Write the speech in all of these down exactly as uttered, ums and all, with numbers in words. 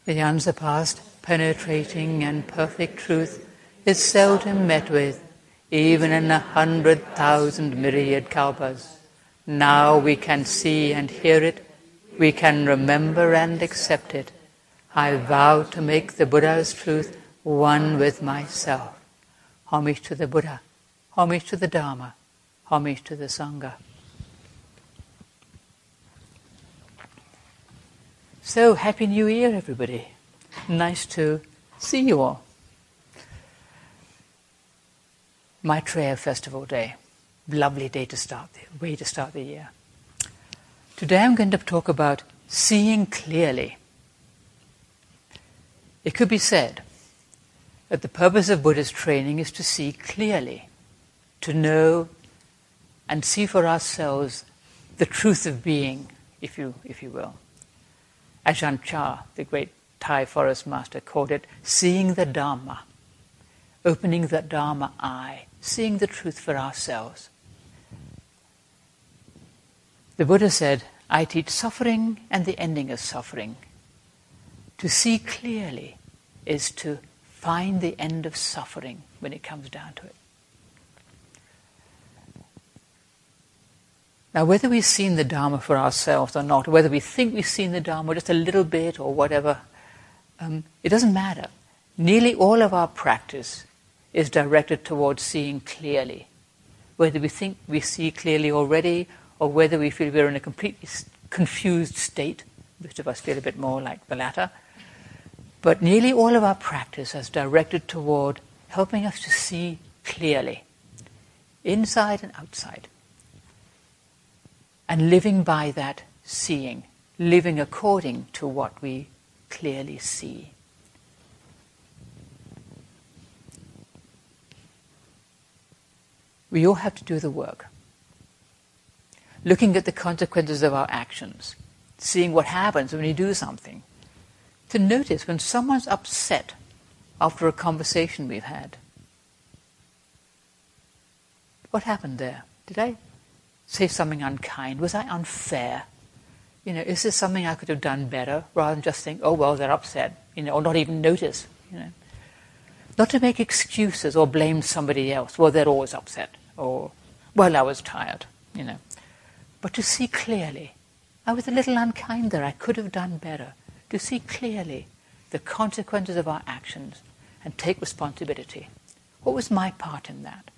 The unsurpassed, penetrating and perfect truth is seldom met with, even in a hundred thousand myriad kalpas. Now we can see and hear it, we can remember and accept it. I vow to make the Buddha's truth one with myself. Homage to the Buddha, homage to the Dharma, homage to the Sangha. So, Happy New Year, everybody. Nice to see you all. Maitreya Festival Day. Lovely day to start the way to start the year. Today I'm going to talk about seeing clearly. It could be said that the purpose of Buddha's training is to see clearly, to know and see for ourselves the truth of being, if you if you will. Ajahn Chah, the great Thai forest master, called it seeing the Dharma, opening the Dharma eye, seeing the truth for ourselves. The Buddha said, I teach suffering and the ending of suffering. To see clearly is to find the end of suffering when it comes down to it. Now, whether we've seen the Dharma for ourselves or not, or whether we think we've seen the Dharma just a little bit or whatever, um, it doesn't matter. Nearly all of our practice is directed towards seeing clearly. Whether we think we see clearly already or whether we feel we're in a completely confused state, most of us feel a bit more like the latter. But nearly all of our practice is directed toward helping us to see clearly, inside and outside. And living by that seeing, living according to what we clearly see. We all have to do the work. Looking at the consequences of our actions, seeing what happens when we do something. To notice when someone's upset after a conversation we've had. What happened there? Did I say something unkind? Was I unfair? You know, is this something I could have done better, rather than just think, oh, well, they're upset, you know, or not even notice, you know. Not to make excuses or blame somebody else. Well, they're always upset. Or, well, I was tired, you know. But to see clearly, I was a little unkind there, I could have done better. To see clearly the consequences of our actions and take responsibility. What was my part in that?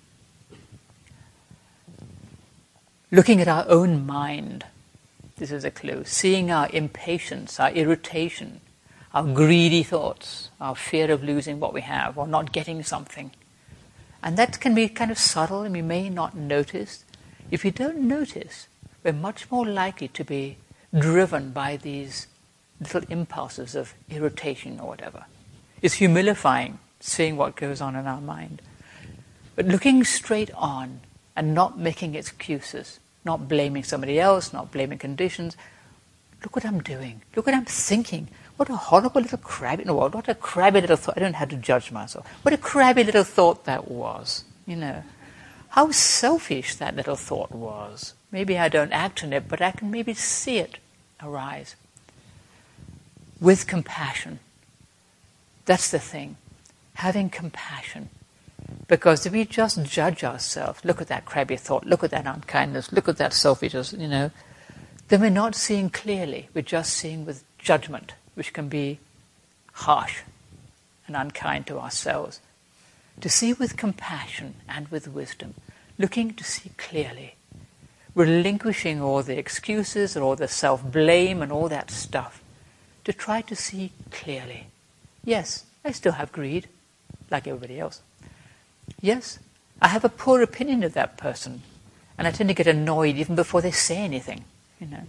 Looking at our own mind, this is a clue. Seeing our impatience, our irritation, our greedy thoughts, our fear of losing what we have or not getting something. And that can be kind of subtle and we may not notice. If we don't notice, we're much more likely to be driven by these little impulses of irritation or whatever. It's humilifying, seeing what goes on in our mind. But looking straight on and not making excuses, not blaming somebody else, not blaming conditions. Look what I'm doing. Look what I'm thinking. What a horrible little crabby, no, what a crabby little thought. I don't have to judge myself. What a crabby little thought that was, you know. How selfish that little thought was. Maybe I don't act on it, but I can maybe see it arise. With compassion. That's the thing. Having compassion. Because if we just judge ourselves, look at that crabby thought, look at that unkindness, look at that selfishness, you know, then we're not seeing clearly. We're just seeing with judgment, which can be harsh and unkind to ourselves. To see with compassion and with wisdom, looking to see clearly, relinquishing all the excuses or all the self-blame and all that stuff, to try to see clearly. Yes, I still have greed, like everybody else. Yes, I have a poor opinion of that person, and I tend to get annoyed even before they say anything, you know.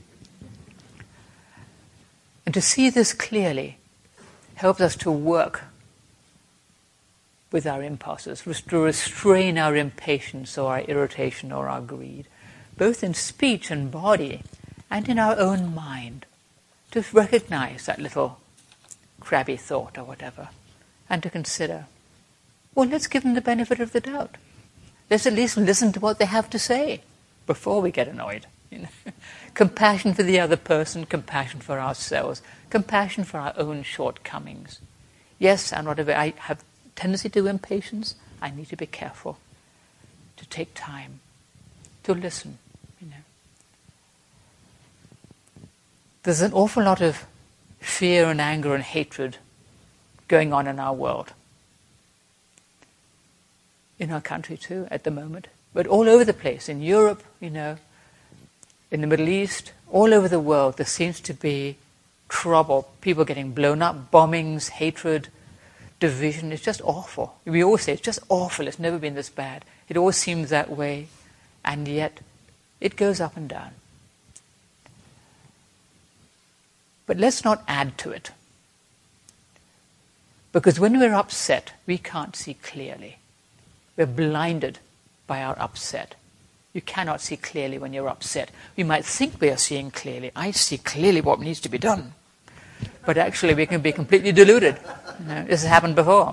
And to see this clearly helps us to work with our impulses, to restrain our impatience or our irritation or our greed, both in speech and body and in our own mind, to recognize that little crabby thought or whatever, and to consider, well, let's give them the benefit of the doubt. Let's at least listen to what they have to say before we get annoyed, You know? Compassion for the other person, compassion for ourselves, compassion for our own shortcomings. Yes, I'm not a, I have tendency to impatience. I need to be careful, to take time, to listen. You know. There's an awful lot of fear and anger and hatred going on in our world. In our country too, at the moment. But all over the place, in Europe, you know, in the Middle East, all over the world, there seems to be trouble. People getting blown up, bombings, hatred, division. It's just awful. We always say it's just awful. It's never been this bad. It always seems that way, and yet it goes up and down. But let's not add to it. Because when we're upset, we can't see clearly. We're blinded by our upset. You cannot see clearly when you're upset. We might think we are seeing clearly. I see clearly what needs to be done. But actually we can be completely deluded. You know, this has happened before.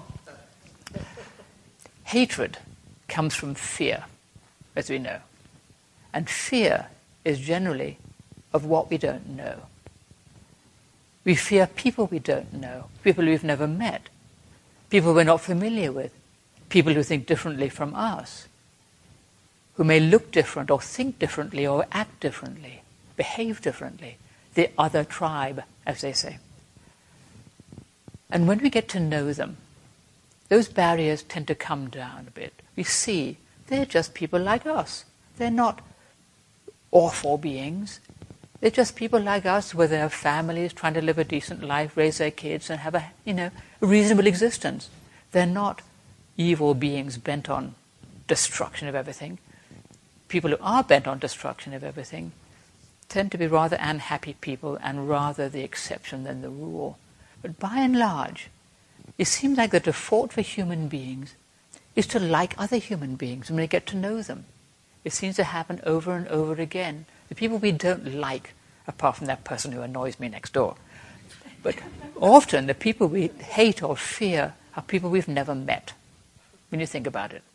Hatred comes from fear, as we know. And fear is generally of what we don't know. We fear people we don't know, people we've never met, people we're not familiar with, people who think differently from us, who may look different or think differently or act differently, behave differently, the other tribe, as they say. And when we get to know them, those barriers tend to come down a bit. We see they're just people like us. They're not awful beings. They're just people like us with their families, trying to live a decent life, raise their kids, and have a, you know, a reasonable existence. They're not evil beings bent on destruction of everything. People who are bent on destruction of everything tend to be rather unhappy people and rather the exception than the rule. But by and large, it seems like the default for human beings is to like other human beings when we get to know them. It seems to happen over and over again. The people we don't like, apart from that person who annoys me next door. But often the people we hate or fear are people we've never met, when you think about it.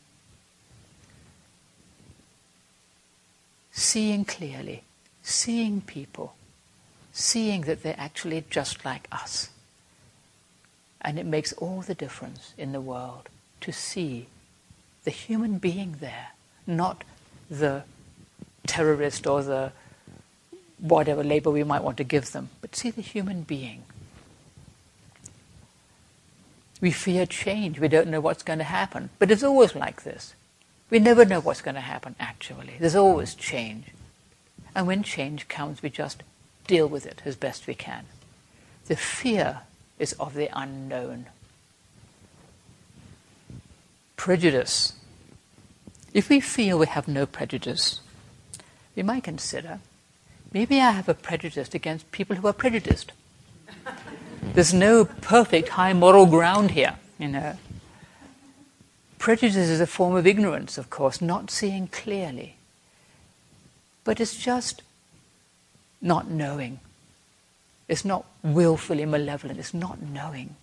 Seeing clearly, seeing people, seeing that they're actually just like us. And it makes all the difference in the world to see the human being there, not the terrorist or the whatever label we might want to give them, but see the human being. We fear change. We don't know what's going to happen. But it's always like this. We never know what's going to happen, actually. There's always change. And when change comes, we just deal with it as best we can. The fear is of the unknown. Prejudice. If we feel we have no prejudice, we might consider, maybe I have a prejudice against people who are prejudiced. There's no perfect high moral ground here, you know. Prejudice is a form of ignorance, of course, not seeing clearly. But it's just not knowing. It's not willfully malevolent, it's not knowing.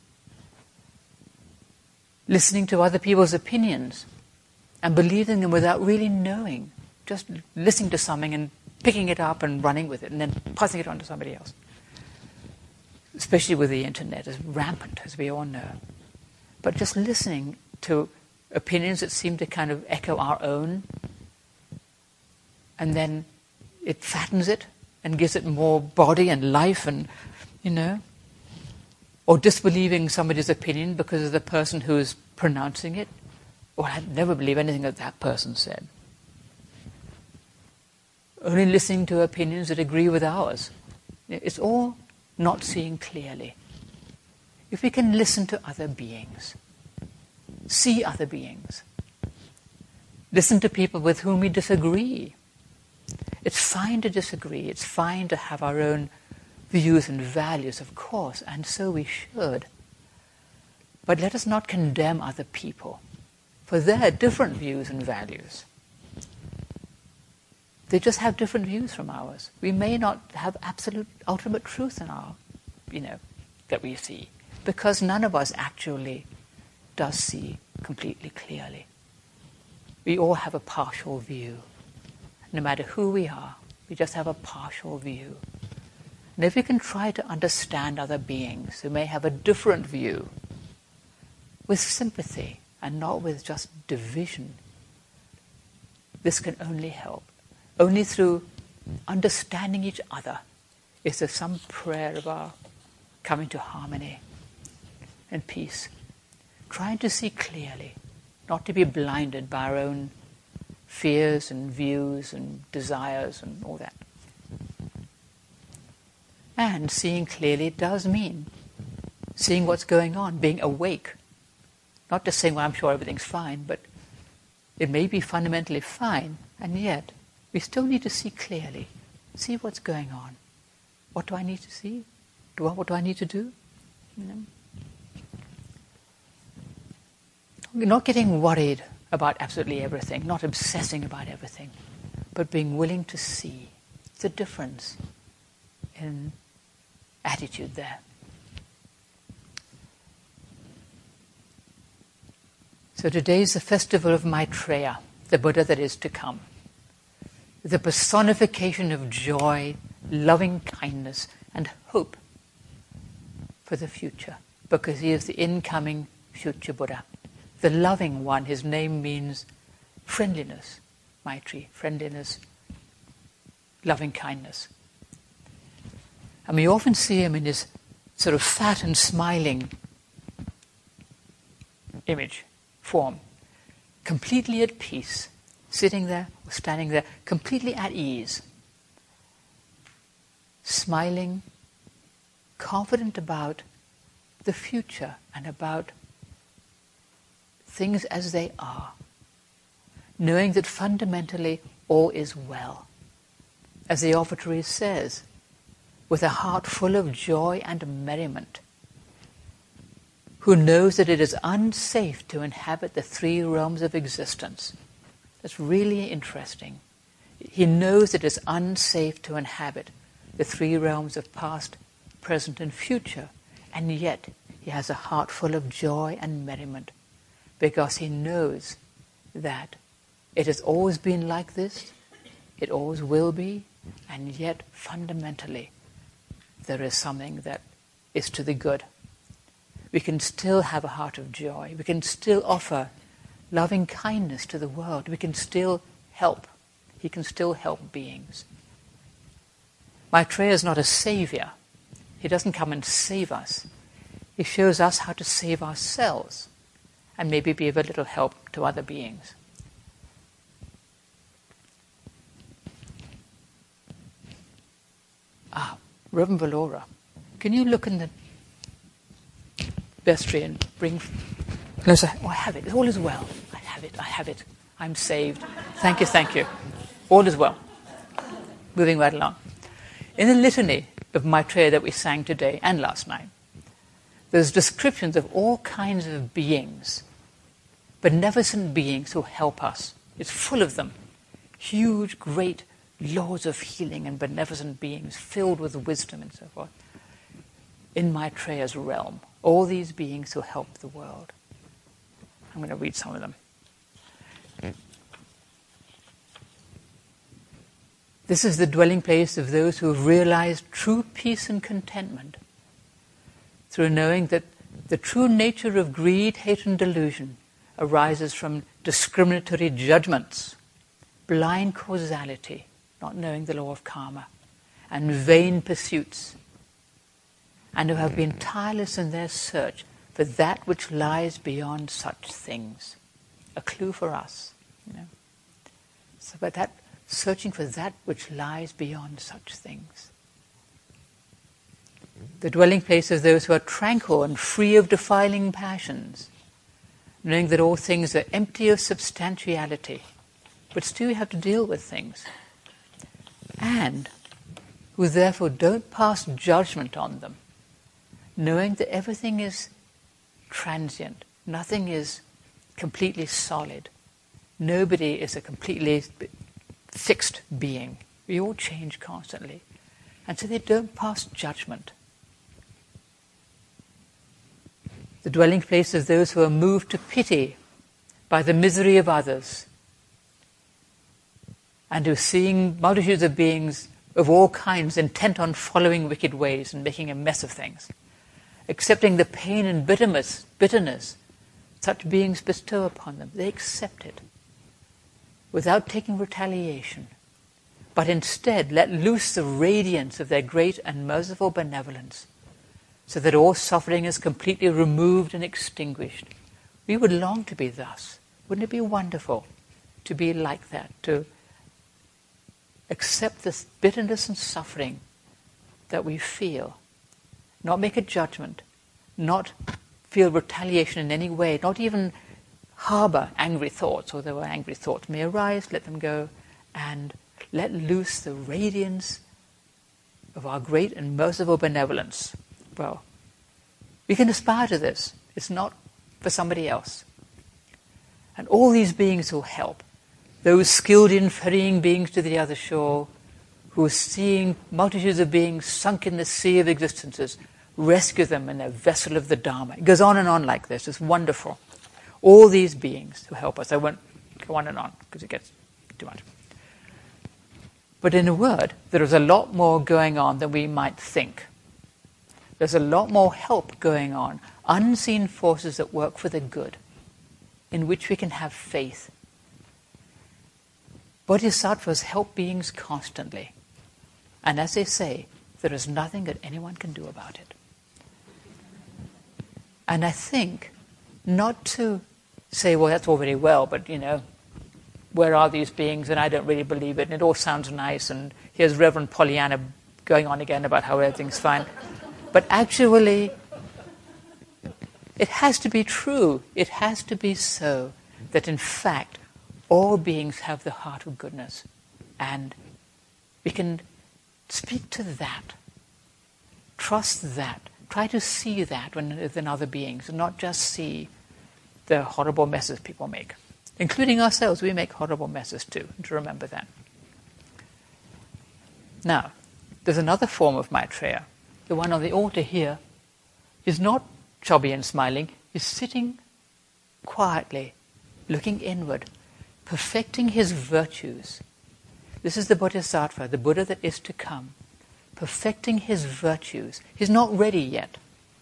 Listening to other people's opinions and believing them without really knowing. Just listening to something and picking it up and running with it and then passing it on to somebody else. Especially with the internet, as rampant as we all know. But just listening to opinions that seem to kind of echo our own, and then it fattens it and gives it more body and life and, you know, or disbelieving somebody's opinion because of the person who is pronouncing it. Well, I'd never believe anything that that person said. Only listening to opinions that agree with ours. It's all not seeing clearly. If we can listen to other beings, see other beings, listen to people with whom we disagree. It's fine to disagree. It's fine to have our own views and values, of course, and so we should. But let us not condemn other people for their different views and values. They just have different views from ours. We may not have absolute, ultimate truth in our, you know, that we see, because none of us actually does see completely clearly. We all have a partial view, no matter who we are, We just have a partial view. And if we can try to understand other beings who may have a different view with sympathy and not with just division, this can only help. Only through understanding each other is there some prayer of our coming to harmony and peace. Trying to see clearly, not to be blinded by our own fears and views and desires and all that. And seeing clearly does mean seeing what's going on, being awake. Not just saying, well, I'm sure everything's fine, but it may be fundamentally fine, and yet we still need to see clearly, see what's going on. What do I need to see? Do I, what do I need to do? You know? We're not getting worried about absolutely everything, not obsessing about everything, but being willing to see the difference in attitude there. So today is the festival of Maitreya, the Buddha that is to come. The personification of joy, loving kindness, and hope for the future, because he is the incoming future Buddha. The loving one, his name means friendliness, Maitri, friendliness, loving kindness. And we often see him in his sort of fat and smiling image, form, completely at peace, sitting there or standing there, completely at ease, smiling, confident about the future and about things as they are, knowing that fundamentally all is well. As the offertory says, with a heart full of joy and merriment, who knows that it is unsafe to inhabit the three realms of existence. That's really interesting. He knows it is unsafe to inhabit the three realms of past, present, and future, and yet he has a heart full of joy and merriment, because he knows that it has always been like this, it always will be, and yet fundamentally there is something that is to the good. We can still have a heart of joy. We can still offer loving kindness to the world. We can still help. He can still help beings. Maitreya is not a savior. He doesn't come and save us. He shows us how to save ourselves and maybe be of a little help to other beings. Ah, Reverend Valora, can you look in the vestry and bring... No, sir. Oh, I have it. All is well. I have it. I have it. I'm saved. Thank you, thank you. All is well. Moving right along. In the litany of Maitreya that we sang today and last night, there's descriptions of all kinds of beings, beneficent beings who help us. It's full of them. Huge, great lords of healing and beneficent beings filled with wisdom and so forth. In Maitreya's realm, all these beings who help the world. I'm going to read some of them. This is the dwelling place of those who have realized true peace and contentment through knowing that the true nature of greed, hate, and delusion arises from discriminatory judgments, blind causality, not knowing the law of karma, and vain pursuits, and who have been tireless in their search for that which lies beyond such things. A clue for us, you know. So, but that searching for that which lies beyond such things. The dwelling place of those who are tranquil and free of defiling passions, knowing that all things are empty of substantiality, but still have to deal with things, and who therefore don't pass judgment on them, knowing that everything is transient, nothing is completely solid, nobody is a completely fixed being. We all change constantly, and so they don't pass judgment. The dwelling place of those who are moved to pity by the misery of others, and to seeing multitudes of beings of all kinds intent on following wicked ways and making a mess of things, accepting the pain and bitterness, bitterness such beings bestow upon them. They accept it without taking retaliation, but instead let loose the radiance of their great and merciful benevolence, so that all suffering is completely removed and extinguished. We would long to be thus. Wouldn't it be wonderful to be like that, to accept this bitterness and suffering that we feel, not make a judgment, not feel retaliation in any way, not even harbor angry thoughts, although angry thoughts may arise, let them go, and let loose the radiance of our great and merciful benevolence. Well, we can aspire to this. It's not for somebody else. And all these beings will help. Those skilled in ferrying beings to the other shore, who are seeing multitudes of beings sunk in the sea of existences, rescue them in their vessel of the Dharma. It goes on and on like this. It's wonderful. All these beings who help us. I won't go on and on because it gets too much. But in a word, there is a lot more going on than we might think. There's a lot more help going on, unseen forces that work for the good, in which we can have faith. Bodhisattvas help beings constantly. And as they say, there is nothing that anyone can do about it. And I think, not to say, well, that's all very well, but, you know, where are these beings? And I don't really believe it, and it all sounds nice, and here's Reverend Pollyanna going on again about how everything's fine. But actually, it has to be true. It has to be so that, in fact, all beings have the heart of goodness. And we can speak to that. Trust that. Try to see that within other beings and not just see the horrible messes people make. Including ourselves, we make horrible messes too, and to remember that. Now, there's another form of Maitreya. The one on the altar here is not chubby and smiling, is sitting quietly, looking inward, perfecting his virtues. This is the Bodhisattva, the Buddha that is to come, perfecting his virtues. He's not ready yet.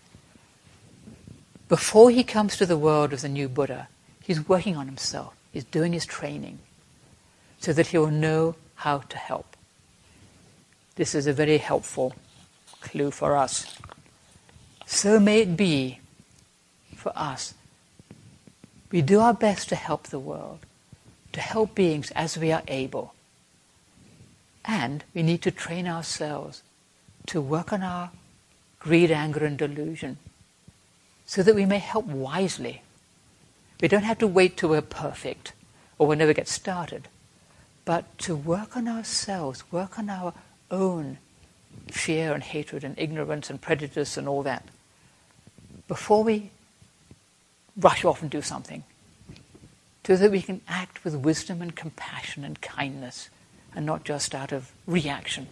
Before he comes to the world as the new Buddha, he's working on himself. He's doing his training so that he will know how to help. This is a very helpful clue for us. So may it be for us. We do our best to help the world, to help beings as we are able. And we need to train ourselves to work on our greed, anger, and delusion so that we may help wisely. We don't have to wait till we're perfect or we'll never get started, but to work on ourselves, work on our own fear and hatred and ignorance and prejudice and all that before we rush off and do something, so that we can act with wisdom and compassion and kindness and not just out of reaction.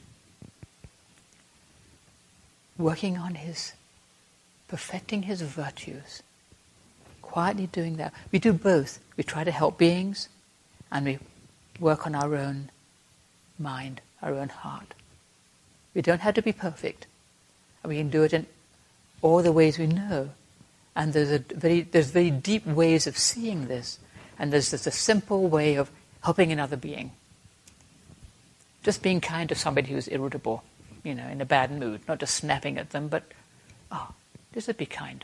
Working on his, perfecting his virtues, quietly doing that. We do both. We try to help beings and we work on our own mind, our own heart. We don't have to be perfect. And we can do it in all the ways we know. And there's a very there's very deep ways of seeing this. And there's just a simple way of helping another being. Just being kind to somebody who's irritable, you know, in a bad mood. Not just snapping at them, but, oh, just be kind.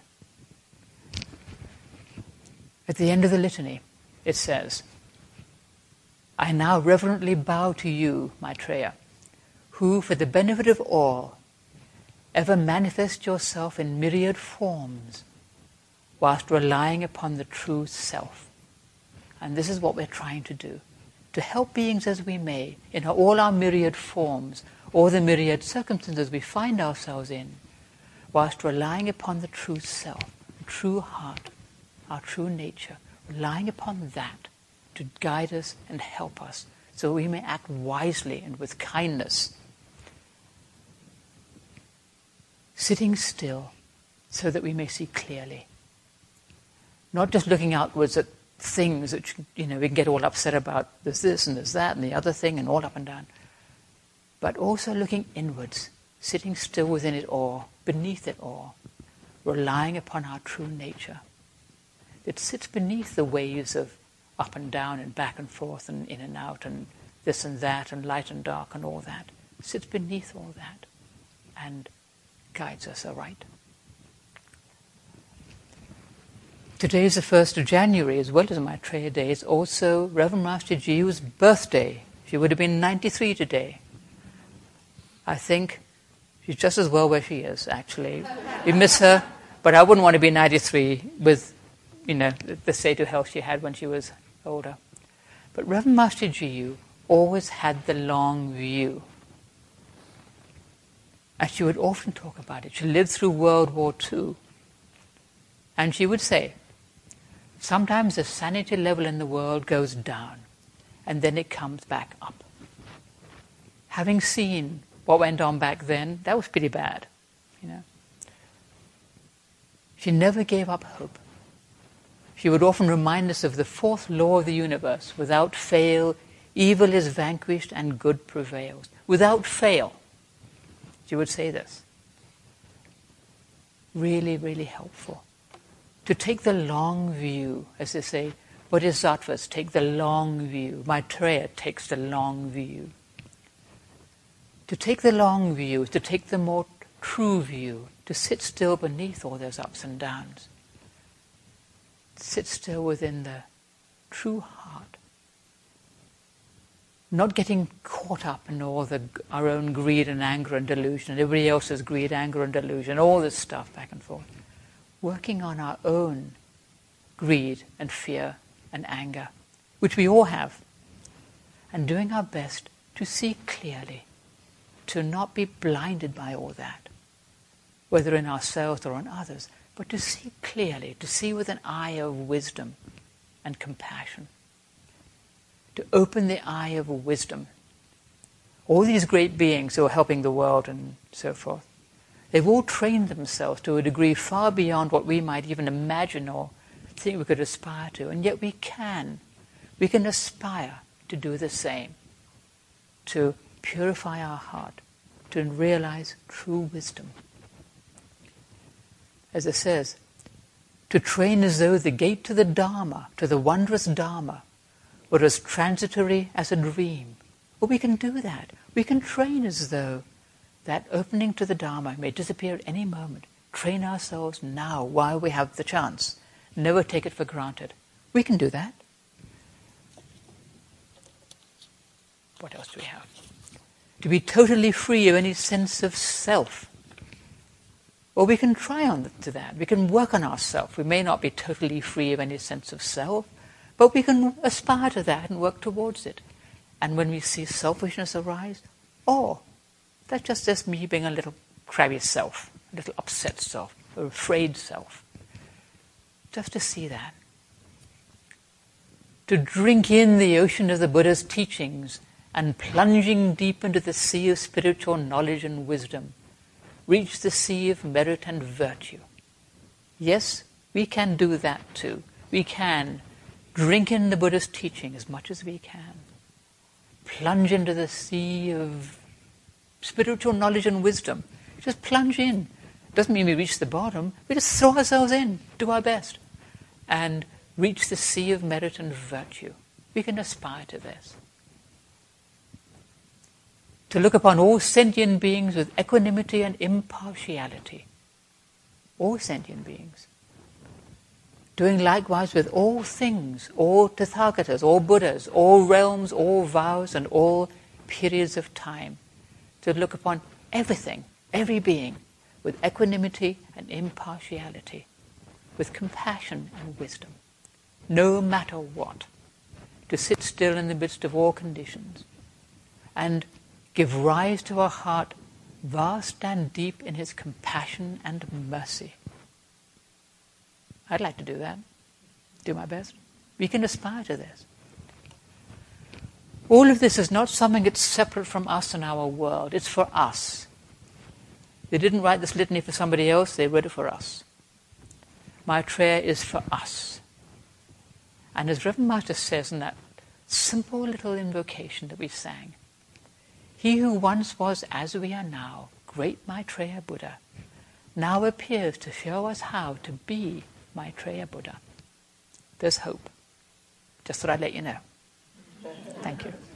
At the end of the litany, it says, I now reverently bow to you, Maitreya, who, for the benefit of all, ever manifest yourself in myriad forms, whilst relying upon the true self. And this is what we're trying to do, to help beings as we may, in all our myriad forms, or the myriad circumstances we find ourselves in, whilst relying upon the true self, the true heart, our true nature, relying upon that to guide us and help us, so we may act wisely and with kindness. Sitting still so that we may see clearly. Not just looking outwards at things that, you know, we can get all upset about. There's this and there's that and the other thing and all up and down. But also looking inwards, sitting still within it all, beneath it all, relying upon our true nature. It sits beneath the waves of up and down and back and forth and in and out and this and that and light and dark and all that. It sits beneath all that and guides us aright. Today is the first of January, as well as Maitreya Day. It's also Reverend Master Jiu's birthday. She would have been ninety-three today. I think she's just as well where she is, actually. We miss her, but I wouldn't want to be ninety-three with, you know, the state of health she had when she was older. But Reverend Master Jiu always had the long view. And she would often talk about it. She lived through World War Two. And she would say, sometimes the sanity level in the world goes down, and then it comes back up. Having seen what went on back then, that was pretty bad, you know. She never gave up hope. She would often remind us of the fourth law of the universe. Without fail, evil is vanquished and good prevails. Without fail, she would say this. Really, really helpful. To take the long view, as they say, bodhisattvas take the long view. Maitreya takes the long view. To take the long view is to take the more true view, to sit still beneath all those ups and downs. Sit still within the true heart. Not getting caught up in all the our own greed and anger and delusion, and everybody else's greed, anger and delusion, all this stuff back and forth. Working on our own greed and fear and anger, which we all have, and doing our best to see clearly, to not be blinded by all that, whether in ourselves or in others, but to see clearly, to see with an eye of wisdom and compassion, to open the eye of wisdom. All these great beings who are helping the world and so forth, they've all trained themselves to a degree far beyond what we might even imagine or think we could aspire to, and yet we can. We can aspire to do the same, to purify our heart, to realize true wisdom. As it says, to train as though the gate to the Dharma, to the wondrous Dharma, were as transitory as a dream. Well, we can do that. We can train as though that opening to the Dharma may disappear at any moment. Train ourselves now while we have the chance. Never take it for granted. We can do that. What else do we have? To be totally free of any sense of self. Or we can try on to that. We can work on ourselves. We may not be totally free of any sense of self, but we can aspire to that and work towards it. And when we see selfishness arise, oh, that's just, just me being a little crabby self, a little upset self, or afraid self. Just to see that. To drink in the ocean of the Buddha's teachings and plunging deep into the sea of spiritual knowledge and wisdom, reach the sea of merit and virtue. Yes, we can do that too. We can drink in the Buddha's teaching as much as we can. Plunge into the sea of spiritual knowledge and wisdom. Just plunge in. Doesn't mean we reach the bottom. We just throw ourselves in, do our best, and reach the sea of merit and virtue. We can aspire to this. To look upon all sentient beings with equanimity and impartiality. All sentient beings. Doing likewise with all things, all Tathagatas, all Buddhas, all realms, all vows, and all periods of time. To look upon everything, every being, with equanimity and impartiality, with compassion and wisdom, no matter what. To sit still in the midst of all conditions, and give rise to a heart vast and deep in his compassion and mercy. I'd like to do that. Do my best. We can aspire to this. All of this is not something that's separate from us and our world. It's for us. They didn't write this litany for somebody else, they wrote it for us. Maitreya is for us. And as Reverend Master says in that simple little invocation that we sang, he who once was as we are now, great Maitreya Buddha, now appears to show us how to be Maitreya Buddha. There's hope. Just thought I'd let you know. Thank you.